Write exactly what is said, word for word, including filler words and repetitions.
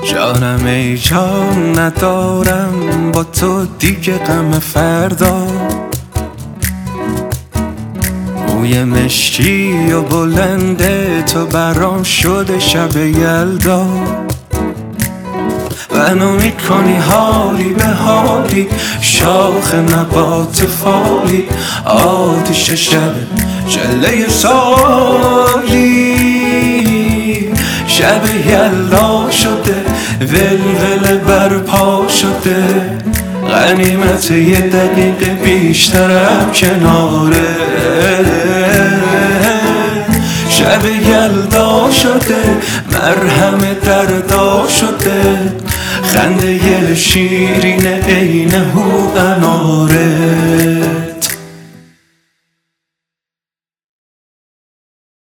جانم ای جان ندارم با تو دیگه غم فردا. موی مشکی و بلنده تو برام شده شب یلدا. منو میکنی حالی به حالی، شاخ نبات فالی، آتش شب جله سالی. شب یلدا شده ولول برپا شده، غنیمت یه دقیقه بیشترم کناره. شب یلدا شده مرهم دردا شده، خنده یه شیرین عین هو اناره.